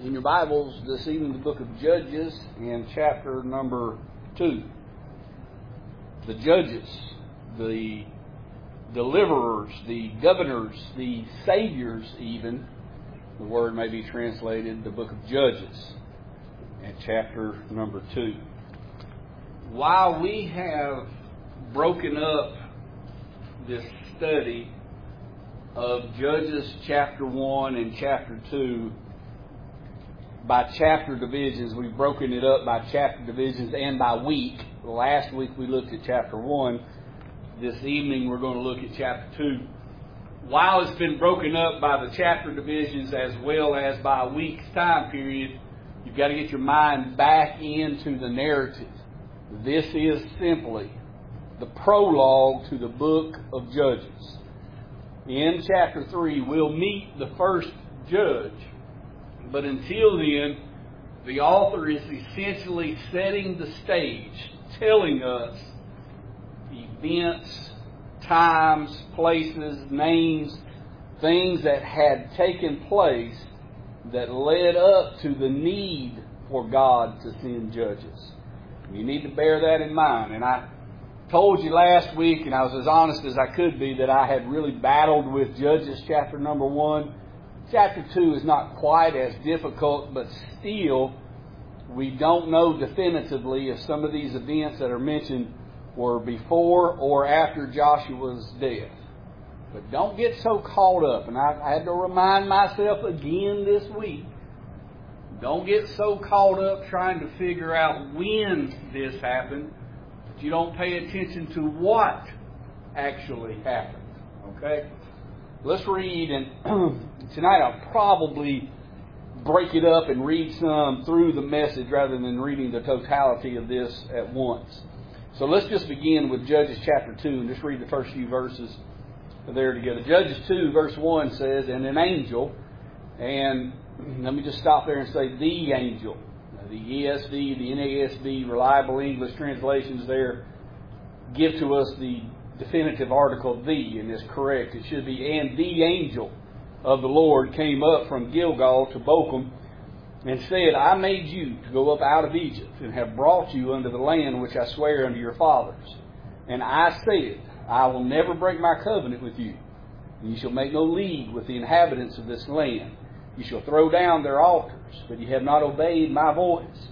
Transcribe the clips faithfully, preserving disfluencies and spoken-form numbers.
in your Bibles this evening the book of Judges and chapter number two. The judges, the deliverers, the governors, the saviors even, the word may be translated, the book of Judges and chapter number two. While we have broken up this study of Judges chapter one and chapter two by chapter divisions, we've broken it up by chapter divisions and by week. Last week we looked at chapter one. This evening we're going to look at chapter two. While it's been broken up by the chapter divisions as well as by a week's time period, you've got to get your mind back into the narrative. This is simply the prologue to the book of Judges. In chapter three, we'll meet the first judge. But until then, the author is essentially setting the stage, telling us events, times, places, names, things that had taken place that led up to the need for God to send judges. You need to bear that in mind. And I told you last week, and I was as honest as I could be, that I had really battled with Judges chapter number one. Chapter two is not quite as difficult, but still, we don't know definitively if some of these events that are mentioned were before or after Joshua's death. But don't get so caught up, and I, I had to remind myself again this week, don't get so caught up trying to figure out when this happened that you don't pay attention to what actually happened. Okay? Let's read, and tonight I'll probably break it up and read some through the message rather than reading the totality of this at once. So let's just begin with Judges chapter two and just read the first few verses there together. Judges two verse one says, and an angel, and let me just stop there and say the angel. The E S V, the N A S B, reliable English translations there give to us the definitive article the, and is correct. It should be, and the angel of the Lord came up from Gilgal to Bochum and said, I made you to go up out of Egypt and have brought you unto the land which I swear unto your fathers. And I said, I will never break my covenant with you, and you shall make no league with the inhabitants of this land. You shall throw down their altars, but ye have not obeyed my voice.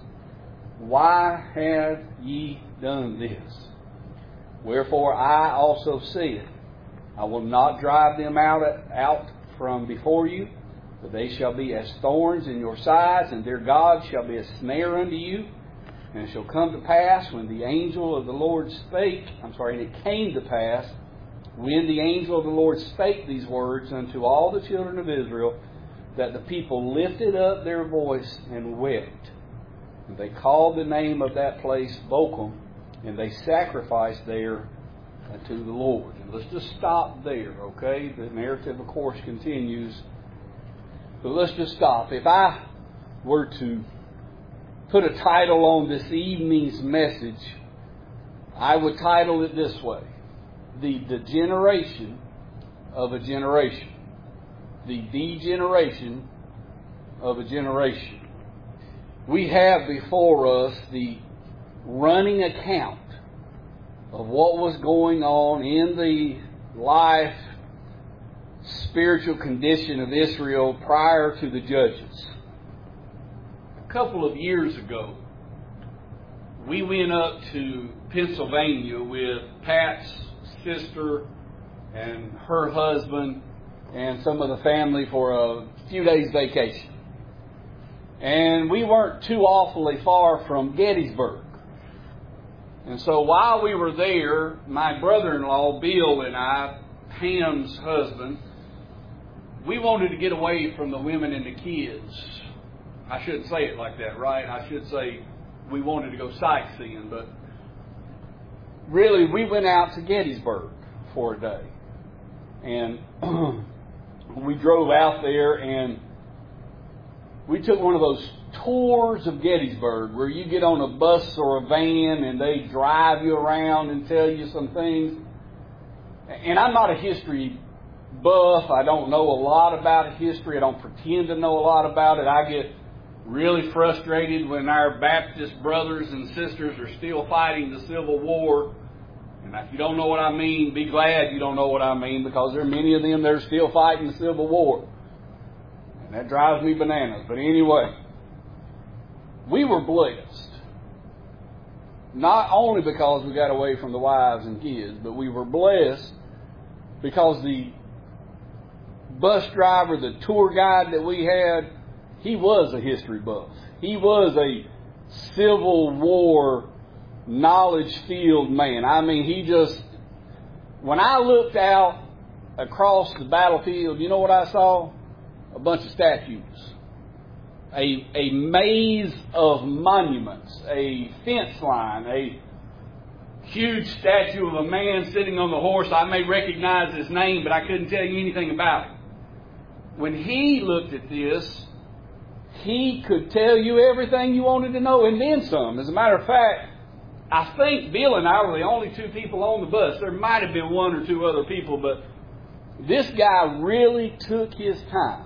Why have ye done this? Wherefore I also said, I will not drive them out, out from before you, but they shall be as thorns in your sides, and their God shall be a snare unto you. And it shall come to pass when the angel of the Lord spake, I'm sorry, and it came to pass when the angel of the Lord spake these words unto all the children of Israel, that the people lifted up their voice and wept. And they called the name of that place Bochum, and they sacrificed there unto the Lord. And let's just stop there, okay? The narrative, of course, continues. But let's just stop. If I were to put a title on this evening's message, I would title it this way: The Degeneration of a Generation. The degeneration of a generation. We have before us the running account of what was going on in the life, spiritual condition of Israel prior to the Judges. A couple of years ago, we went up to Pennsylvania with Pat's sister and her husband and some of the family for a few days vacation. And we weren't too awfully far from Gettysburg. And so while we were there, my brother-in-law, Bill, and I, Pam's husband, we wanted to get away from the women and the kids. I shouldn't say it like that, right? I should say we wanted to go sightseeing, but really we went out to Gettysburg for a day. And we drove out there and we took one of those tours of Gettysburg where you get on a bus or a van and they drive you around and tell you some things. And I'm not a history buff. I don't know a lot about history. I don't pretend to know a lot about it. I get really frustrated when our Baptist brothers and sisters are still fighting the Civil War. And if you don't know what I mean, be glad you don't know what I mean, because there are many of them that are still fighting the Civil War. And that drives me bananas. But anyway, we were blessed. Not only because we got away from the wives and kids, but we were blessed because the bus driver, the tour guide that we had, he was a history buff. He was a Civil War knowledge-filled man. I mean, he just... When I looked out across the battlefield, you know what I saw? A bunch of statues. A, a maze of monuments. A fence line. A huge statue of a man sitting on the horse. I may recognize his name, but I couldn't tell you anything about him. When he looked at this, he could tell you everything you wanted to know, and then some. As a matter of fact, I think Bill and I were the only two people on the bus. There might have been one or two other people, but this guy really took his time.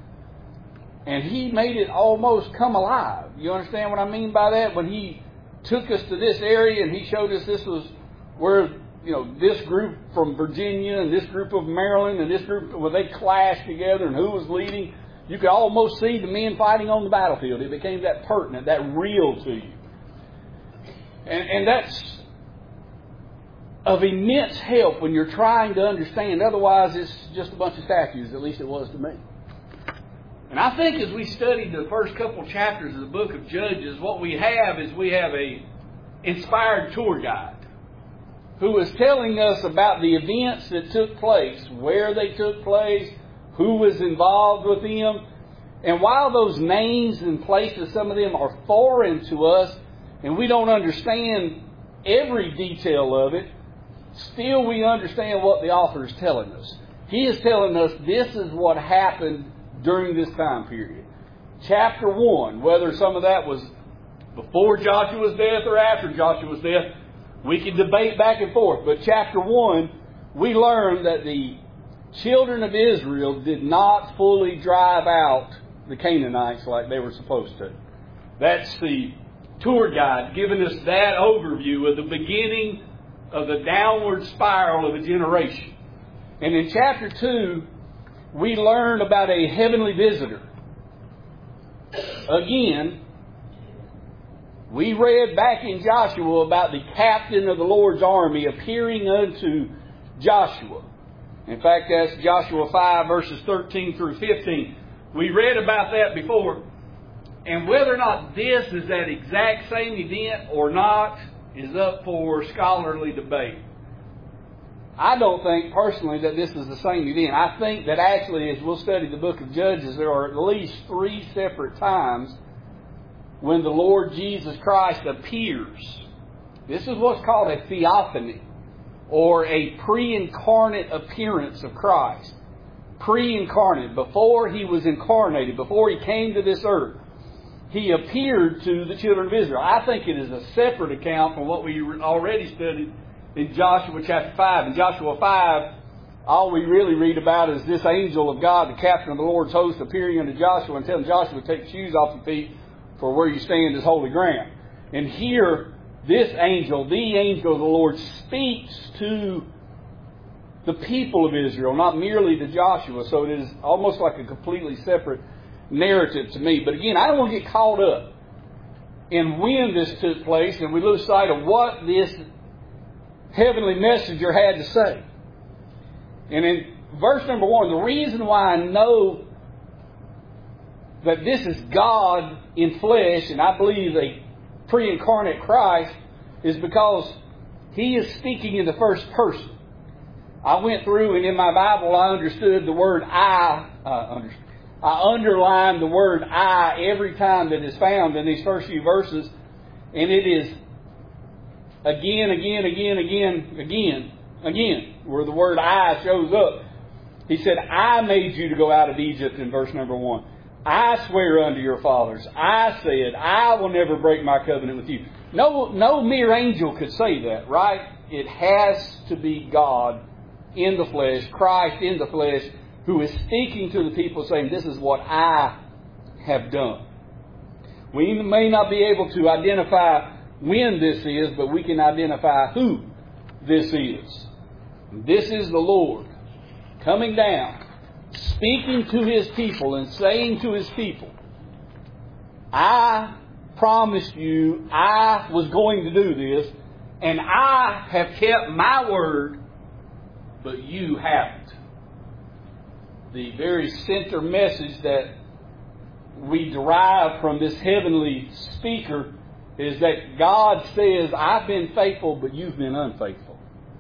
And he made it almost come alive. You understand what I mean by that? When he took us to this area and he showed us this was where, you know, this group from Virginia and this group of Maryland and this group, where they clashed together and who was leading. You could almost see the men fighting on the battlefield. It became that pertinent, that real to you. And, and that's of immense help when you're trying to understand. Otherwise, it's just a bunch of statues. At least it was to me. And I think as we studied the first couple chapters of the book of Judges, what we have is we have a inspired tour guide who is telling us about the events that took place, where they took place, who was involved with them. And while those names and places, some of them are foreign to us, and we don't understand every detail of it, still we understand what the author is telling us. He is telling us this is what happened during this time period. Chapter one, whether some of that was before Joshua's death or after Joshua's death, we can debate back and forth. But chapter one, we learn that the children of Israel did not fully drive out the Canaanites like they were supposed to. That's the tour guide giving us that overview of the beginning of the downward spiral of a generation. And in chapter two, we learn about a heavenly visitor. Again, we read back in Joshua about the captain of the Lord's army appearing unto Joshua. In fact, that's Joshua five, verses thirteen through fifteen. We read about that before. And whether or not this is that exact same event or not is up for scholarly debate. I don't think personally that this is the same event. I think that actually, as we'll study the book of Judges, there are at least three separate times when the Lord Jesus Christ appears. This is what's called a theophany, or a pre-incarnate appearance of Christ. Pre-incarnate, before He was incarnated, before He came to this earth, He appeared to the children of Israel. I think it is a separate account from what we already studied in Joshua chapter five. In Joshua five, all we really read about is this angel of God, the captain of the Lord's host, appearing unto Joshua and telling Joshua to take the shoes off your feet, for where you stand is holy ground. And here, this angel, the angel of the Lord, speaks to the people of Israel, not merely to Joshua. So it is almost like a completely separate narrative to me. But again, I don't want to get caught up in when this took place and we lose sight of what this heavenly messenger had to say. And in verse number one, the reason why I know that this is God in flesh, and I believe a pre-incarnate Christ, is because He is speaking in the first person. I went through and in my Bible I understood the word I. Uh, under, I underlined the word I every time that is found in these first few verses, and it is again, again, again, again, again, again, where the word I shows up. He said, I made you to go out of Egypt in verse number one. I swear unto your fathers. I said, I will never break my covenant with you. No, no mere angel could say that, right? It has to be God in the flesh, Christ in the flesh, who is speaking to the people saying, this is what I have done. We may not be able to identify when this is, but we can identify who this is. This is the Lord coming down, speaking to His people and saying to His people, I promised you I was going to do this, and I have kept my word, but you haven't. The very center message that we derive from this heavenly speaker is that God says, I've been faithful, but you've been unfaithful.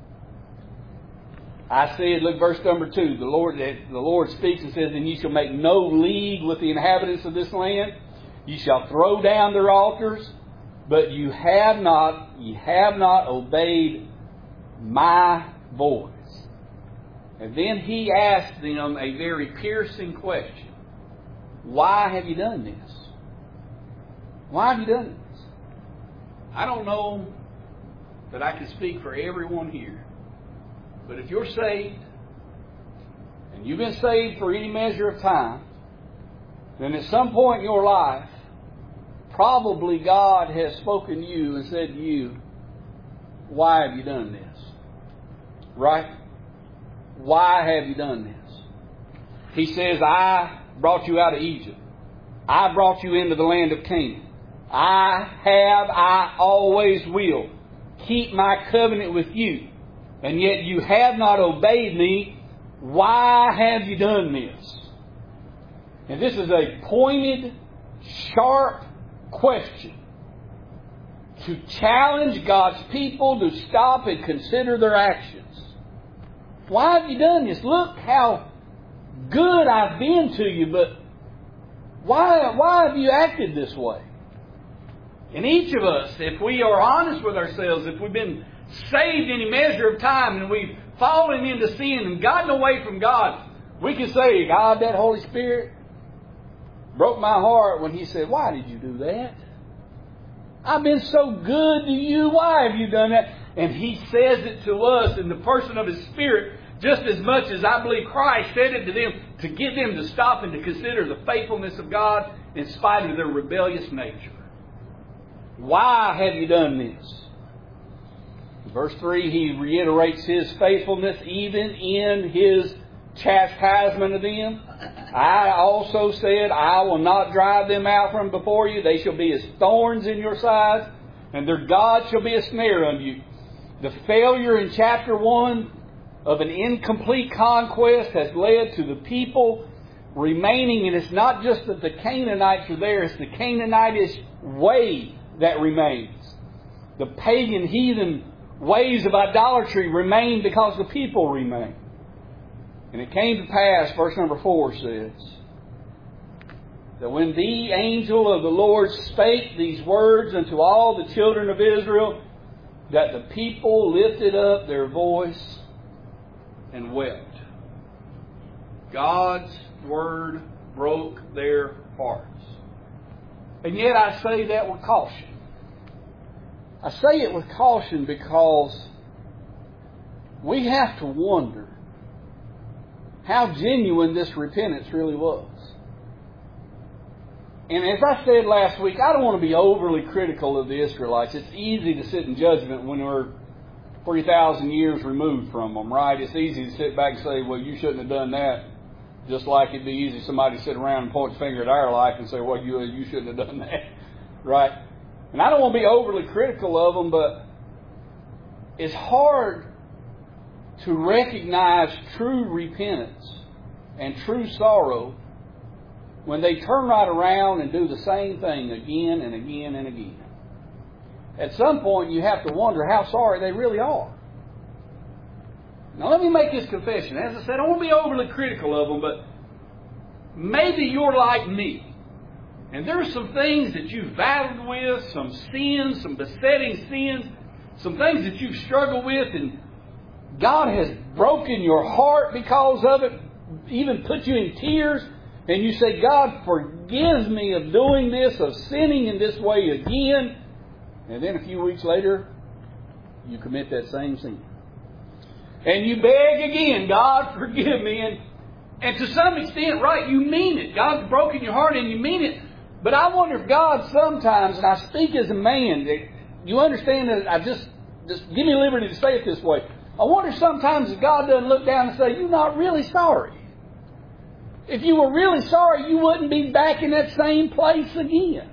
I said, look, verse number two, the Lord, the Lord speaks and says, and ye shall make no league with the inhabitants of this land. Ye shall throw down their altars, but you have not, ye have not obeyed my voice. And then He asked them a very piercing question. Why have you done this? Why have you done this? I don't know that I can speak for everyone here. But if you're saved, and you've been saved for any measure of time, then at some point in your life, probably God has spoken to you and said to you, why have you done this? Right? Why have you done this? He says, I brought you out of Egypt. I brought you into the land of Canaan. I have, I always will keep my covenant with you. And yet you have not obeyed me. Why have you done this? And this is a pointed, sharp question to challenge God's people to stop and consider their actions. Why have you done this? Look how good I've been to you, but why, why have you acted this way? And each of us, if we are honest with ourselves, if we've been saved any measure of time and we've fallen into sin and gotten away from God, we can say, God, that Holy Spirit broke my heart when He said, why did you do that? I've been so good to you. Why have you done that? And He says it to us in the person of His Spirit just as much as I believe Christ said it to them to get them to stop and to consider the faithfulness of God in spite of their rebellious nature. Why have you done this? Verse three, He reiterates His faithfulness even in His chastisement of them. I also said, I will not drive them out from before you. They shall be as thorns in your sides, and their God shall be a snare unto you. The failure in chapter one of an incomplete conquest has led to the people remaining, and it's not just that the Canaanites are there, it's the Canaanitish way that remains. The pagan, heathen ways of idolatry remain because the people remain. And it came to pass, verse number four says, that when the angel of the Lord spake these words unto all the children of Israel, that the people lifted up their voice and wept. God's word broke their hearts. And yet I say that with caution. I say it with caution because we have to wonder how genuine this repentance really was. And as I said last week, I don't want to be overly critical of the Israelites. It's easy to sit in judgment when we're three thousand years removed from them, right? It's easy to sit back and say, well, you shouldn't have done that. Just like it'd be easy for somebody to sit around and point the finger at our life and say, well, you, you shouldn't have done that, right? And I don't want to be overly critical of them, but it's hard to recognize true repentance and true sorrow when they turn right around and do the same thing again and again and again. At some point, you have to wonder how sorry they really are. Now, let me make this confession. As I said, I don't want to be overly critical of them, but maybe you're like me. And there are some things that you've battled with, some sins, some besetting sins, some things that you've struggled with, and God has broken your heart because of it, even put you in tears, and you say, God, forgive me of doing this, of sinning in this way again. And then a few weeks later, you commit that same sin. And you beg again, God, forgive me. And, and to some extent, right, you mean it. God's broken your heart and you mean it. But I wonder if God sometimes, and I speak as a man, you understand that I just, just give me liberty to say it this way. I wonder sometimes if God doesn't look down and say, you're not really sorry. If you were really sorry, you wouldn't be back in that same place again.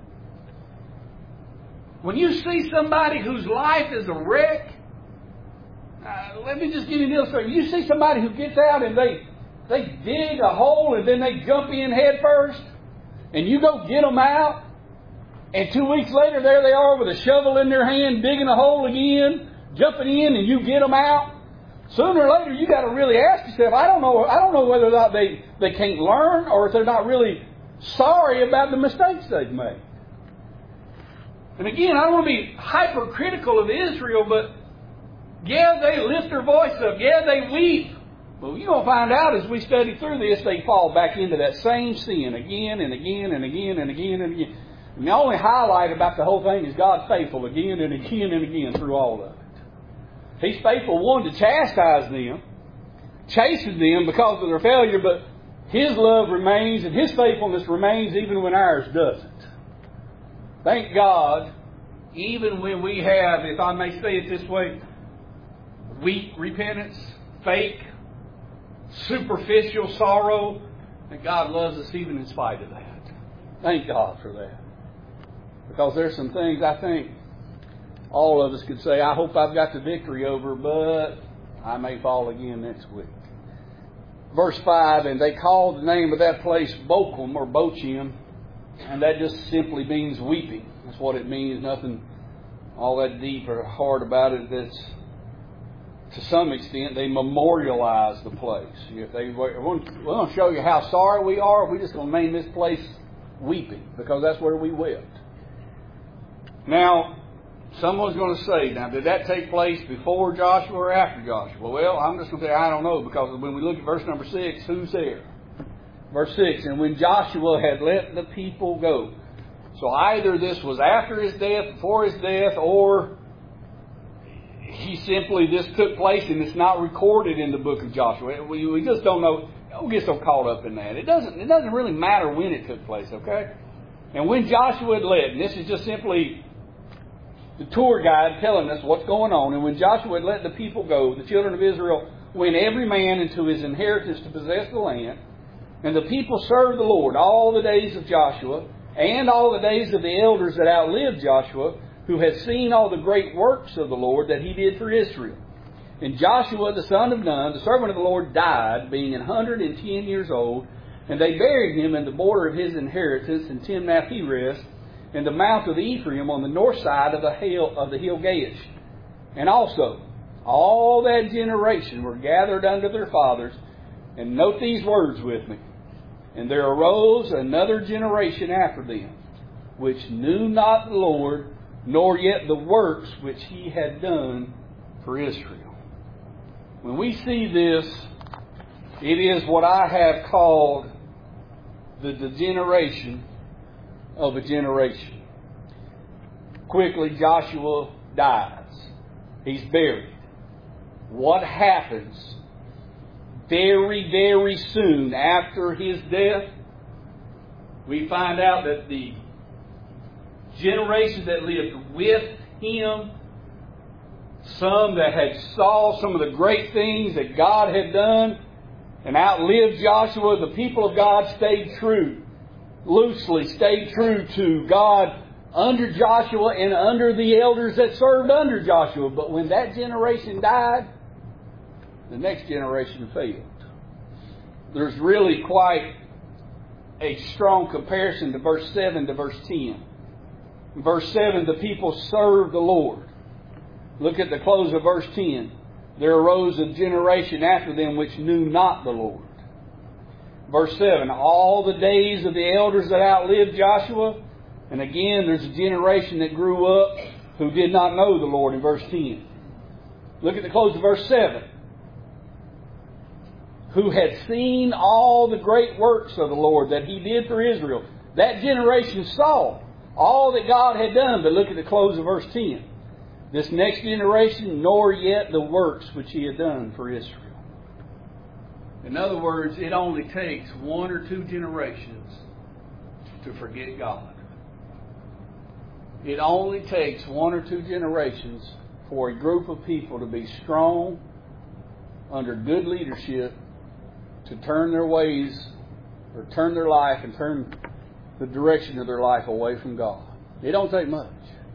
When you see somebody whose life is a wreck, uh, let me just give you an illustration. You see somebody who gets out and they, they dig a hole and then they jump in head first, and you go get them out, and two weeks later there they are with a shovel in their hand, digging a hole again, jumping in, and you get them out. Sooner or later, you got to really ask yourself, I don't know, I don't know whether or not they, they can't learn or if they're not really sorry about the mistakes they've made. And again, I don't want to be hypercritical of Israel, but yeah, they lift their voice up. Yeah, they weep. But you're going to find out as we study through this, they fall back into that same sin again and again and again and again and again. And the only highlight about the whole thing is God's faithful again and again and again through all of it. He's faithful, one, to chastise them, chasten them because of their failure, but His love remains and His faithfulness remains even when ours doesn't. Thank God, even when we have, if I may say it this way, weak repentance, fake, superficial sorrow, and God loves us even in spite of that. Thank God for that. Because there's some things I think all of us could say, I hope I've got the victory over, but I may fall again next week. Verse five, and they called the name of that place Bochim or Bochim, and that just simply means weeping. That's what it means. Nothing all that deep or hard about it. That's, to some extent, they memorialize the place. If they, we're going to show you how sorry we are, we're just going to name this place Weeping, because that's where we wept. Now, someone's going to say, now, did that take place before Joshua or after Joshua? Well, I'm just going to say, I don't know, because when we look at verse number six, who's there? Verse six, and when Joshua had let the people go. So either this was after his death, before his death, or he simply, this took place and it's not recorded in the book of Joshua. We, we just don't know. Don't get so caught up in that. It doesn't, it doesn't really matter when it took place, okay? And when Joshua had led, and this is just simply the tour guide telling us what's going on. And when Joshua had let the people go, the children of Israel went every man into his inheritance to possess the land. And the people served the Lord all the days of Joshua, and all the days of the elders that outlived Joshua, who had seen all the great works of the Lord that He did for Israel. And Joshua the son of Nun, the servant of the Lord, died, being an hundred and ten years old, and they buried him in the border of his inheritance in Timnath-Heres, in the mount of Ephraim on the north side of the hill of the hill Gaish. And also, all that generation were gathered unto their fathers. And note these words with me. And there arose another generation after them, which knew not the Lord, nor yet the works which He had done for Israel. When we see this, it is what I have called the degeneration of a generation. Quickly, Joshua dies. He's buried. What happens very, very soon after his death? We find out that the generation that lived with him, some that had saw some of the great things that God had done and outlived Joshua, the people of God stayed true, loosely stayed true to God under Joshua and under the elders that served under Joshua. But when that generation died, the next generation failed. There's really quite a strong comparison to verse seven to verse ten. In verse seven, the people served the Lord. Look at the close of verse ten. There arose a generation after them which knew not the Lord. Verse seven, all the days of the elders that outlived Joshua. And again, there's a generation that grew up who did not know the Lord in verse ten. Look at the close of verse seven. Who had seen all the great works of the Lord that He did for Israel. That generation saw all that God had done. But look at the close of verse ten. This next generation, nor yet the works which He had done for Israel. In other words, it only takes one or two generations to forget God. It only takes one or two generations for a group of people to be strong under good leadership to turn their ways or turn their life and turn the direction of their life away from God. It don't take much.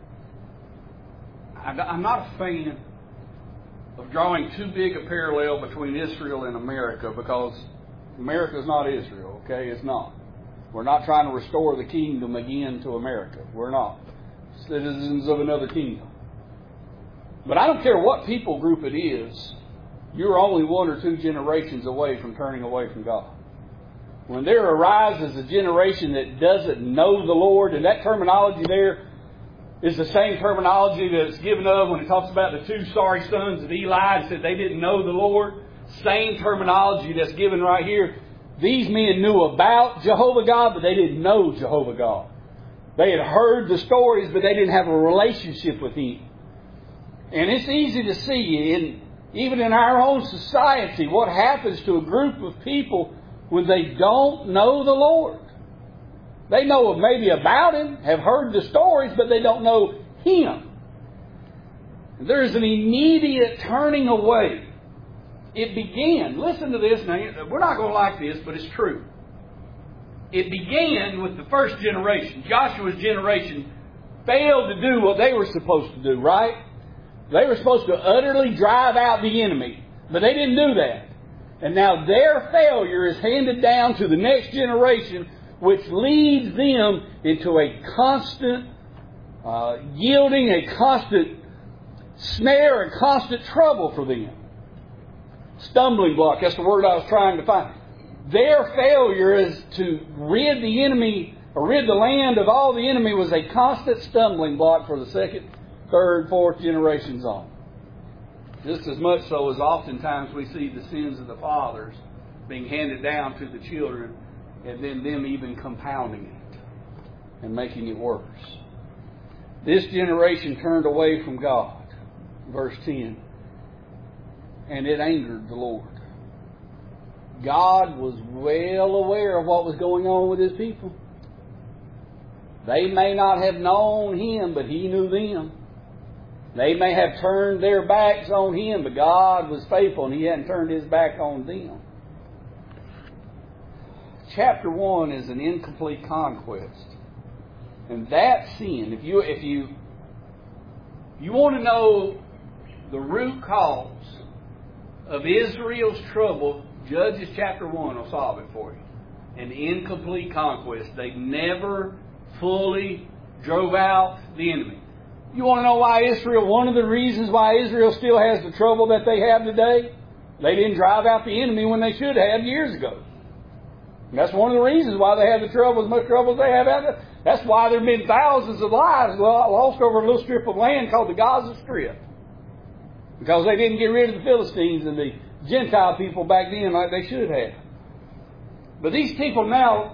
I'm not a fan of drawing too big a parallel between Israel and America, because America is not Israel, okay? It's not. We're not trying to restore the kingdom again to America. We're not. Citizens of another kingdom. But I don't care what people group it is, you're only one or two generations away from turning away from God. When there arises a generation that doesn't know the Lord, and that terminology there is the same terminology that's given of when it talks about the two sorry sons of Eli and said they didn't know the Lord. Same terminology that's given right here. These men knew about Jehovah God, but they didn't know Jehovah God. They had heard the stories, but they didn't have a relationship with Him. And it's easy to see, in, even in our own society, what happens to a group of people when they don't know the Lord. They know maybe about Him, have heard the stories, but they don't know Him. There's an immediate turning away. It began, listen to this, now we're not going to like this, but it's true. It began with the first generation. Joshua's generation failed to do what they were supposed to do, right? They were supposed to utterly drive out the enemy, but they didn't do that. And now their failure is handed down to the next generation, which leads them into a constant uh, yielding, a constant snare, a constant trouble for them. Stumbling block, that's the word I was trying to find. Their failure is to rid the enemy, or rid the land of all the enemy, was a constant stumbling block for the second, third, fourth generations on. Just as much so as oftentimes we see the sins of the fathers being handed down to the children, and then them even compounding it and making it worse. This generation turned away from God. Verse ten. And it angered the Lord. God was well aware of what was going on with His people. They may not have known Him, but He knew them. They may have turned their backs on Him, but God was faithful and He hadn't turned His back on them. Chapter one is an incomplete conquest. And that sin, if you if you you want to know the root cause of Israel's trouble, Judges chapter one will solve it for you. An incomplete conquest. They never fully drove out the enemy. You want to know why Israel, one of the reasons why Israel still has the trouble that they have today? They didn't drive out the enemy when they should have years ago. And that's one of the reasons why they have the trouble, as much trouble as they have out there. That's why there have been thousands of lives lost over a little strip of land called the Gaza Strip. Because they didn't get rid of the Philistines and the Gentile people back then like they should have. But these people now,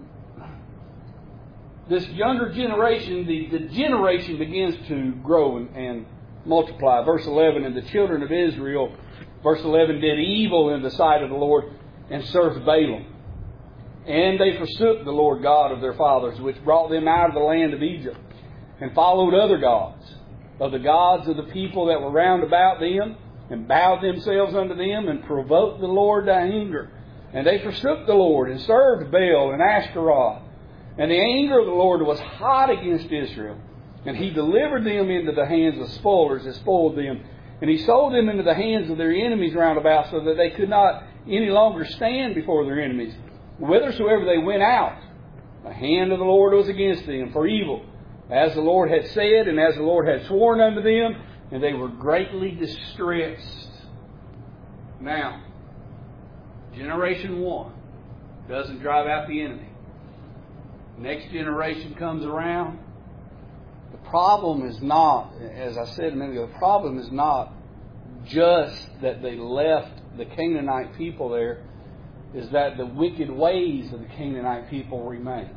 this younger generation, the, the generation begins to grow and, and multiply. Verse eleven, and the children of Israel, verse eleven, did evil in the sight of the Lord and served Balaam. And they forsook the Lord God of their fathers, which brought them out of the land of Egypt, and followed other gods, of the gods of the people that were round about them, and bowed themselves unto them, and provoked the Lord to anger. And they forsook the Lord, and served Baal and Ashtaroth. And the anger of the Lord was hot against Israel. And He delivered them into the hands of spoilers that spoiled them. And He sold them into the hands of their enemies round about, so that they could not any longer stand before their enemies. Whithersoever they went out, the hand of the Lord was against them for evil, as the Lord had said, and as the Lord had sworn unto them, and they were greatly distressed. Now, generation one doesn't drive out the enemy. Next generation comes around. The problem is not, as I said a minute ago, the problem is not just that they left the Canaanite people there, is that the wicked ways of the Canaanite people remained.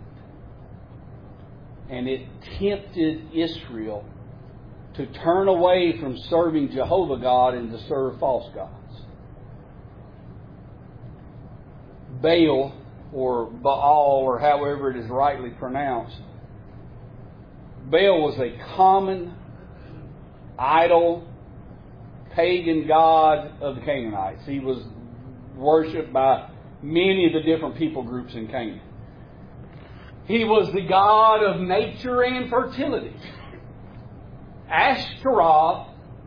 And it tempted Israel to turn away from serving Jehovah God and to serve false gods. Baal or Baal, or however it is rightly pronounced. Baal was a common idol, pagan god of the Canaanites. He was worshipped by many of the different people groups in Canaan. He was the god of nature and fertility. Ashtaroth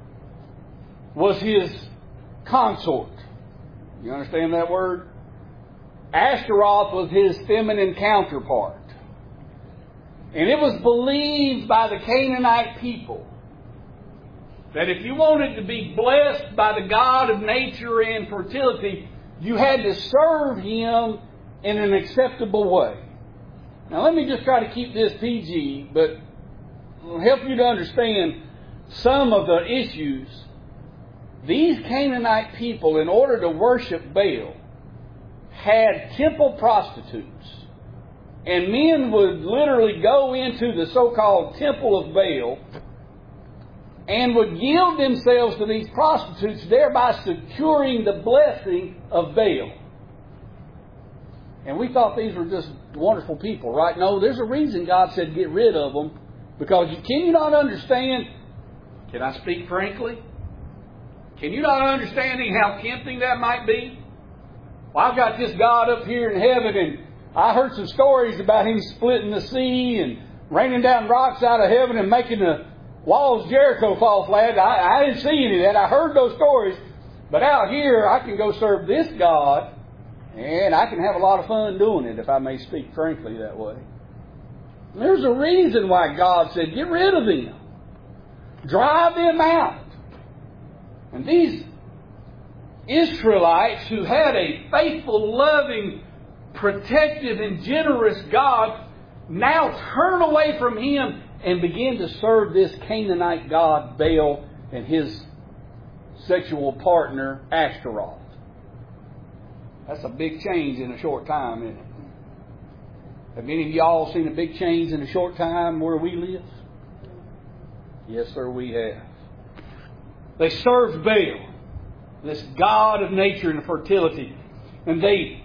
was his consort. You understand that word? Ashtaroth was his feminine counterpart. And it was believed by the Canaanite people that if you wanted to be blessed by the God of nature and fertility, you had to serve Him in an acceptable way. Now let me just try to keep this P G, but it'll help you to understand some of the issues. These Canaanite people, in order to worship Baal, had temple prostitutes. And men would literally go into the so-called temple of Baal and would yield themselves to these prostitutes, thereby securing the blessing of Baal. And we thought these were just wonderful people, right? No, there's a reason God said get rid of them. Because you, can you not understand, can I speak frankly? Can you not understand how tempting that might be? Well, I've got this God up here in heaven, and I heard some stories about Him splitting the sea and raining down rocks out of heaven and making the walls of Jericho fall flat. I, I didn't see any of that. I heard those stories. But out here, I can go serve this God, and I can have a lot of fun doing it, if I may speak frankly that way. There's a reason why God said, get rid of them. Drive them out. And these Israelites who had a faithful, loving, protective, and generous God now turn away from Him and begin to serve this Canaanite god Baal and his sexual partner Ashtaroth. That's a big change in a short time, isn't it? Have any of y'all seen a big change in a short time where we live? Yes, sir, we have. They served Baal, this god of nature and fertility, and they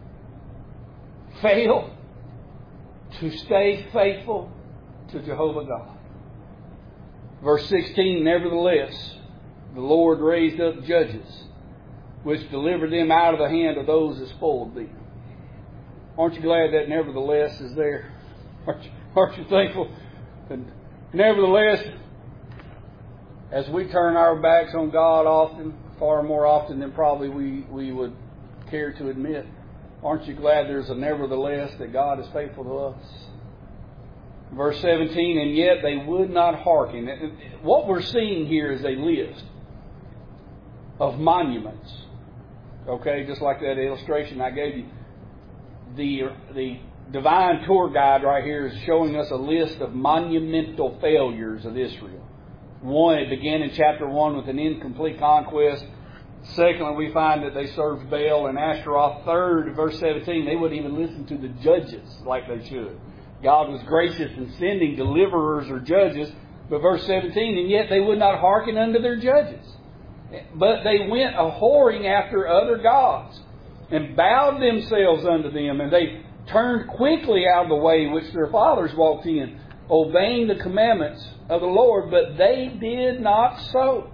failed to stay faithful to Jehovah God. Verse sixteen, nevertheless, the Lord raised up judges, which delivered them out of the hand of those that spoiled them. Aren't you glad that nevertheless is there? Aren't you, aren't you thankful? And nevertheless, as we turn our backs on God often, far more often than probably we, we would care to admit, aren't you glad there's a nevertheless that God is faithful to us? Verse seventeen, and yet they would not hearken. What we're seeing here is a list of monuments. Okay, just like that illustration I gave you. The, the divine tour guide right here is showing us a list of monumental failures of Israel. One, it began in chapter one with an incomplete conquest. Secondly, we find that they served Baal and Ashtaroth. Third, verse seventeen, they wouldn't even listen to the judges like they should. God was gracious in sending deliverers or judges. But verse seventeen, and yet they would not hearken unto their judges. But they went a-whoring after other gods, and bowed themselves unto them, and they turned quickly out of the way which their fathers walked in, obeying the commandments of the Lord, but they did not so.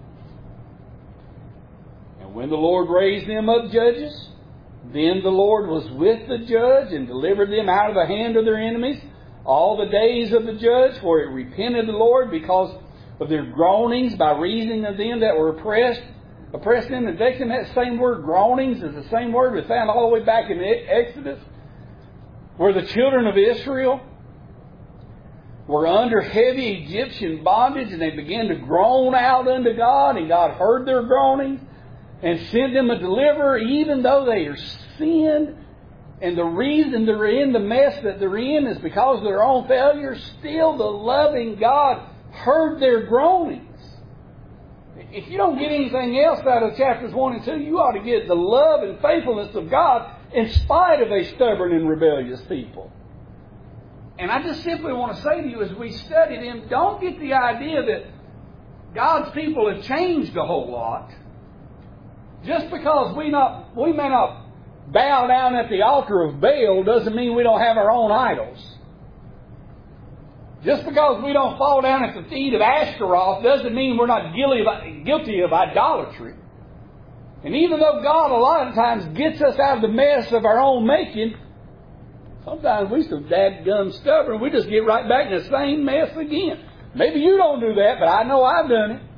And when the Lord raised them up judges, then the Lord was with the judge, and delivered them out of the hand of their enemies all the days of the judge, for it repented the Lord because of their groanings by reason of them that were oppressed, oppressed them and vexed them. That same word, groanings, is the same word we found all the way back in Exodus, where the children of Israel were under heavy Egyptian bondage, and they began to groan out unto God, and God heard their groanings and sent them a deliverer, even though they are sinned. And the reason they're in the mess that they're in is because of their own failures. Still, the loving God heard their groanings. If you don't get anything else out of chapters one and two, you ought to get the love and faithfulness of God in spite of a stubborn and rebellious people. And I just simply want to say to you as we study them, don't get the idea that God's people have changed a whole lot. Just because we not we may not bow down at the altar of Baal doesn't mean we don't have our own idols. Just because we don't fall down at the feet of Ashtaroth doesn't mean we're not guilty of idolatry. And even though God a lot of times gets us out of the mess of our own making, sometimes we're so dadgum stubborn, we just get right back in the same mess again. Maybe you don't do that, but I know I've done it.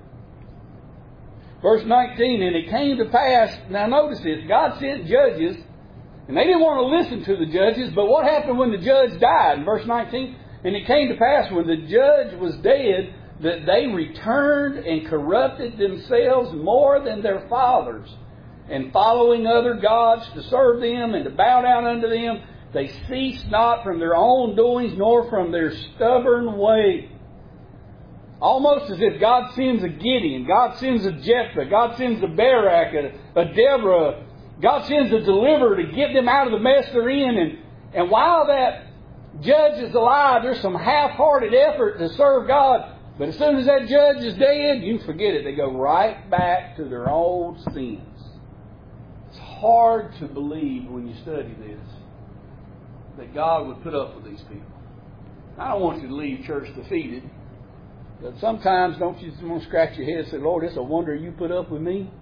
Verse nineteen, and it came to pass, now notice this, God sent judges, and they didn't want to listen to the judges, but what happened when the judge died? In verse nineteen, and it came to pass when the judge was dead, that they returned and corrupted themselves more than their fathers, and following other gods to serve them and to bow down unto them, they ceased not from their own doings, nor from their stubborn way. Almost as if God sends a Gideon, God sends a Jephthah, God sends a Barak, a, a Deborah, God sends a deliverer to get them out of the mess they're in. And, and while that judge is alive, there's some half-hearted effort to serve God. But as soon as that judge is dead, you forget it. They go right back to their old sins. It's hard to believe when you study this that God would put up with these people. I don't want you to leave church defeated. But sometimes, don't you just want to scratch your head and say, Lord, it's a wonder you put up with me?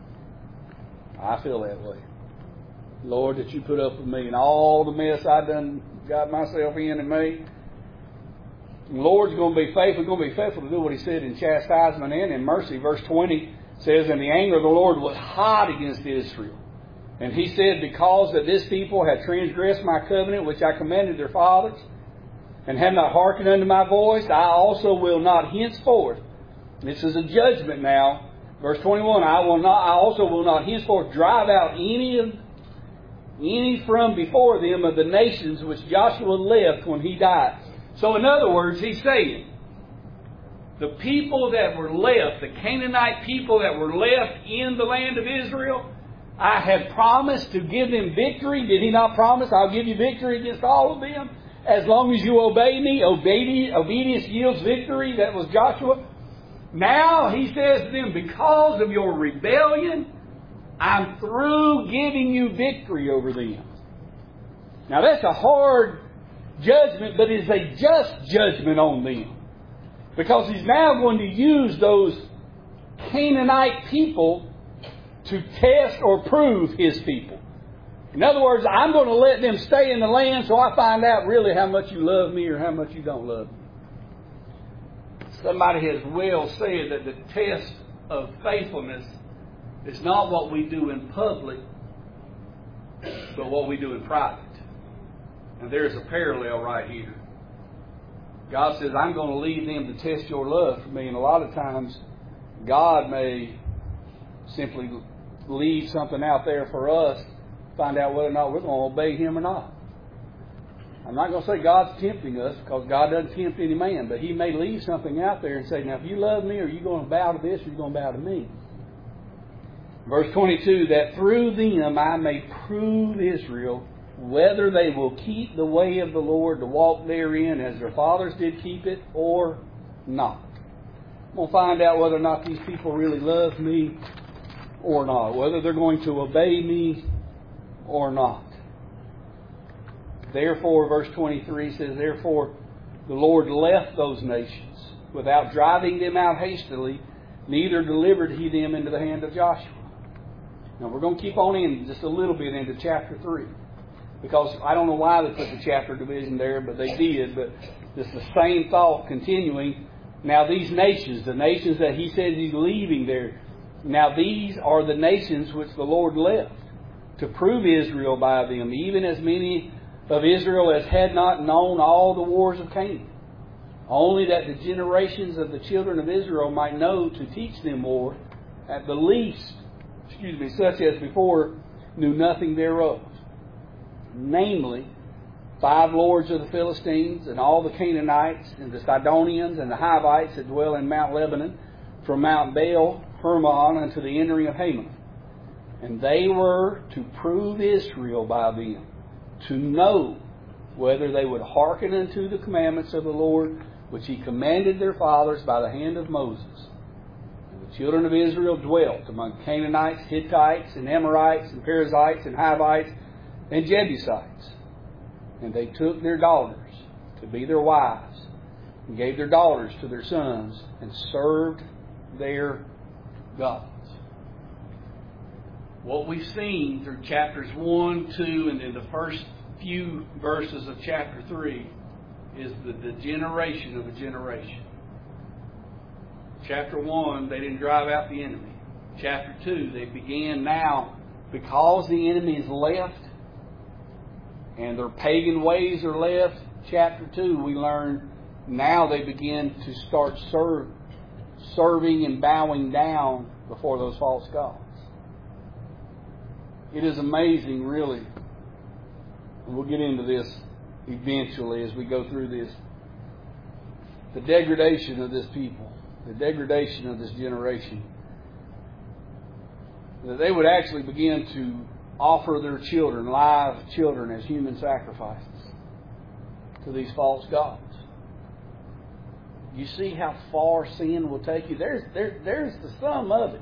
I feel that way. Lord, that you put up with me and all the mess I done got myself in and made. And the Lord's going to be faithful. He's going to be faithful to do what He said in chastisement and in mercy. Verse twenty says, and the anger of the Lord was hot against Israel. And He said, because that this people had transgressed my covenant, which I commanded their fathers, and have not hearkened unto my voice, I also will not henceforth. This is a judgment now. Verse twenty-one, I will not. I also will not henceforth drive out any of any from before them of the nations which Joshua left when he died. So in other words, he's saying, the people that were left, the Canaanite people that were left in the land of Israel, I had promised to give them victory. Did He not promise, I'll give you victory against all of them? As long as you obey me, obedience yields victory. That was Joshua. Now He says to them, because of your rebellion, I'm through giving you victory over them. Now that's a hard judgment, but it's a just judgment on them. Because He's now going to use those Canaanite people to test or prove His people. In other words, I'm going to let them stay in the land so I find out really how much you love me or how much you don't love me. Somebody has well said that the test of faithfulness is not what we do in public, but what we do in private. And there's a parallel right here. God says, I'm going to leave them to test your love for me. And a lot of times, God may simply leave something out there for us, find out whether or not we're going to obey Him or not. I'm not going to say God's tempting us, because God doesn't tempt any man, but He may leave something out there and say, now if you love me, are you going to bow to this or are you going to bow to me? Verse twenty-two, that through them I may prove Israel whether they will keep the way of the Lord to walk therein as their fathers did keep it or not. I'm going to find out whether or not these people really love me or not, whether they're going to obey me or not. Therefore, verse twenty-three says, therefore the Lord left those nations without driving them out hastily, neither delivered He them into the hand of Joshua. Now we're going to keep on in just a little bit into chapter three. Because I don't know why they put the chapter division there, but they did. But it's the same thought continuing. Now these nations, the nations that He says He's leaving there, now these are the nations which the Lord left to prove Israel by them, even as many of Israel as had not known all the wars of Canaan. Only that the generations of the children of Israel might know to teach them war, at the least, excuse me, such as before knew nothing thereof. Namely, five lords of the Philistines, and all the Canaanites, and the Sidonians, and the Hivites that dwell in Mount Lebanon, from Mount Baal Hermon unto the entering of Haman. And they were to prove Israel by them, to know whether they would hearken unto the commandments of the Lord, which He commanded their fathers by the hand of Moses. And the children of Israel dwelt among Canaanites, Hittites, and Amorites, and Perizzites, and Hivites, and Jebusites. And they took their daughters to be their wives, and gave their daughters to their sons, and served their gods. What we've seen through chapters one, two, and then the first few verses of chapter three is the, the generation of a generation. Chapter one, they didn't drive out the enemy. Chapter two, they began now, because the enemy is left and their pagan ways are left. Chapter two, we learn now they begin to start serve, serving and bowing down before those false gods. It is amazing, really. And we'll get into this eventually as we go through this. The degradation of this people, the degradation of this generation. That they would actually begin to offer their children, live children, as human sacrifices to these false gods. You see how far sin will take you? There's, there, there's the sum of it.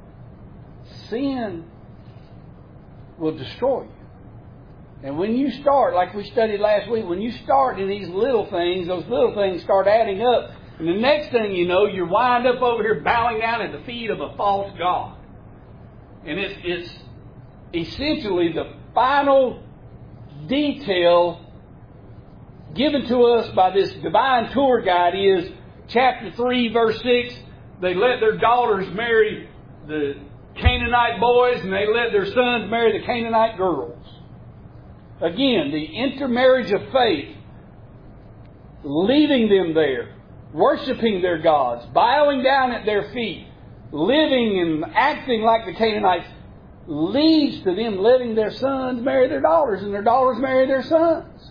Sin will destroy you. And when you start, like we studied last week, when you start in these little things, those little things start adding up. And the next thing you know, you're wind up over here bowing down at the feet of a false god. And it's, it's essentially the final detail given to us by this divine tour guide is chapter three, verse six. They let their daughters marry the Canaanite boys, and they let their sons marry the Canaanite girls. Again, the intermarriage of faith, leaving them there, worshiping their gods, bowing down at their feet, living and acting like the Canaanites, leads to them letting their sons marry their daughters and their daughters marry their sons.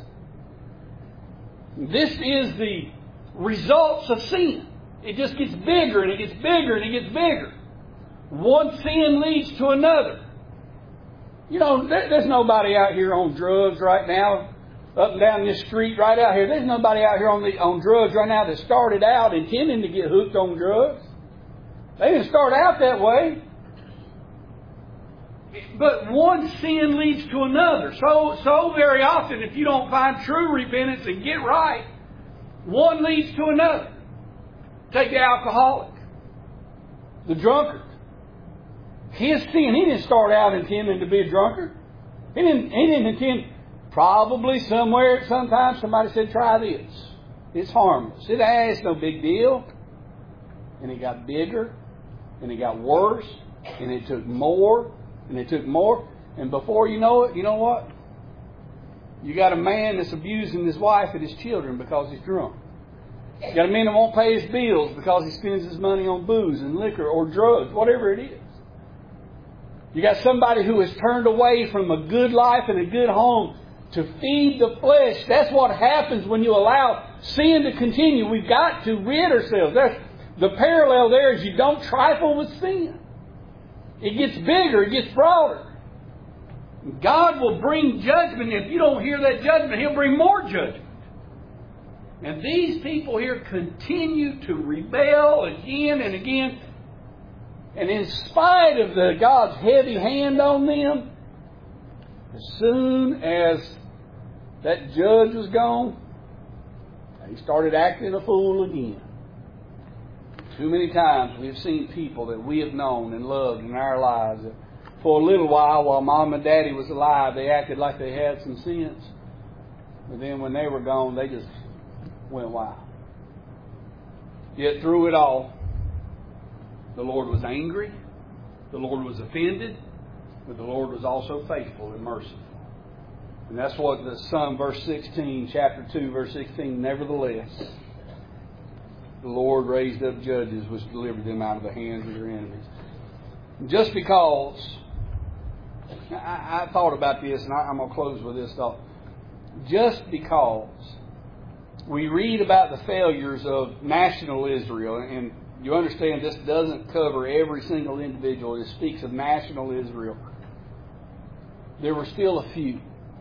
This is the results of sin. It just gets bigger and it gets bigger and it gets bigger. One sin leads to another. You know, there, there's nobody out here on drugs right now, up and down this street right out here. There's nobody out here on the on drugs right now that started out intending to get hooked on drugs. They didn't start out that way. But one sin leads to another. So, so very often, if you don't find true repentance and get right, one leads to another. Take the alcoholic, the drunkard. His sin, he didn't start out intending to be a drunkard. He didn't, he didn't intend, probably somewhere, sometimes somebody said, try this. It's harmless. It, ah, it's no big deal. And it got bigger, and it got worse, and it took more, and it took more. And before you know it, you know what? You got a man that's abusing his wife and his children because he's drunk. You got a man that won't pay his bills because he spends his money on booze and liquor or drugs, whatever it is. You got somebody who has turned away from a good life and a good home to feed the flesh. That's what happens when you allow sin to continue. We've got to rid ourselves. That's, the parallel there is you don't trifle with sin. It gets bigger. It gets broader. God will bring judgment. If you don't hear that judgment, He'll bring more judgment. And these people here continue to rebel again and again. And in spite of the God's heavy hand on them, as soon as that judge was gone, he started acting a fool again. Too many times we've seen people that we have known and loved in our lives that for a little while, while Mom and Daddy was alive, they acted like they had some sense. But then when they were gone, they just went wild. Yet through it all, the Lord was angry, the Lord was offended, but the Lord was also faithful and merciful. And that's what the Psalm verse sixteen, chapter two, verse sixteen, nevertheless, the Lord raised up judges which delivered them out of the hands of their enemies. Just because, I, I thought about this, and I, I'm going to close with this thought. Just because we read about the failures of national Israel, and you understand this doesn't cover every single individual. It speaks of national Israel. There were still a few.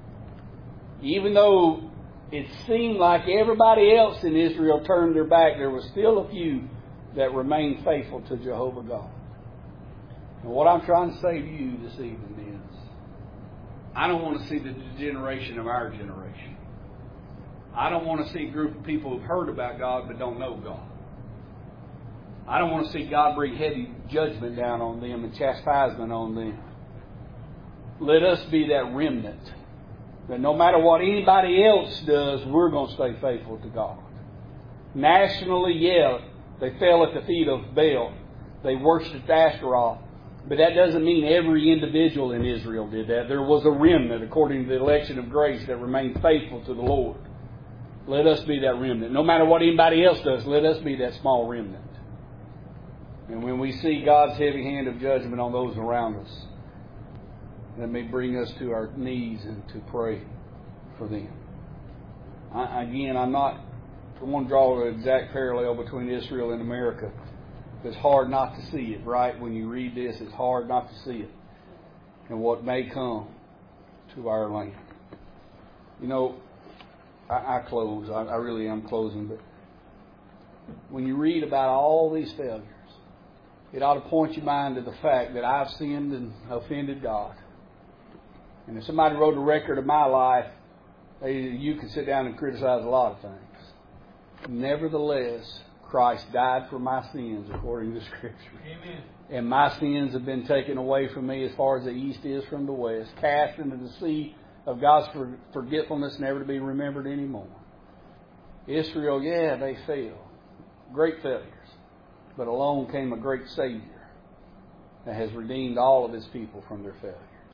Even though it seemed like everybody else in Israel turned their back, there were still a few that remained faithful to Jehovah God. And what I'm trying to say to you this evening is, I don't want to see the degeneration of our generation. I don't want to see a group of people who've heard about God but don't know God. I don't want to see God bring heavy judgment down on them and chastisement on them. Let us be that remnant. That no matter what anybody else does, we're going to stay faithful to God. Nationally, yeah, they fell at the feet of Baal. They worshipped Ashtaroth. But that doesn't mean every individual in Israel did that. There was a remnant, according to the election of grace, that remained faithful to the Lord. Let us be that remnant. No matter what anybody else does, let us be that small remnant. And when we see God's heavy hand of judgment on those around us, that may bring us to our knees and to pray for them. I, again, I'm not, I want to draw an exact parallel between Israel and America. It's hard not to see it, right? When you read this, it's hard not to see it. And what may come to our land. You know, I, I close. I, I really am closing. But when you read about all these failures, it ought to point your mind to the fact that I've sinned and offended God. And if somebody wrote a record of my life, they, you could sit down and criticize a lot of things. Nevertheless, Christ died for my sins according to Scripture. Amen. And my sins have been taken away from me as far as the east is from the west, cast into the sea of God's forgetfulness, never to be remembered anymore. Israel, yeah, they failed. Great failures. But along came a great Savior that has redeemed all of His people from their failures.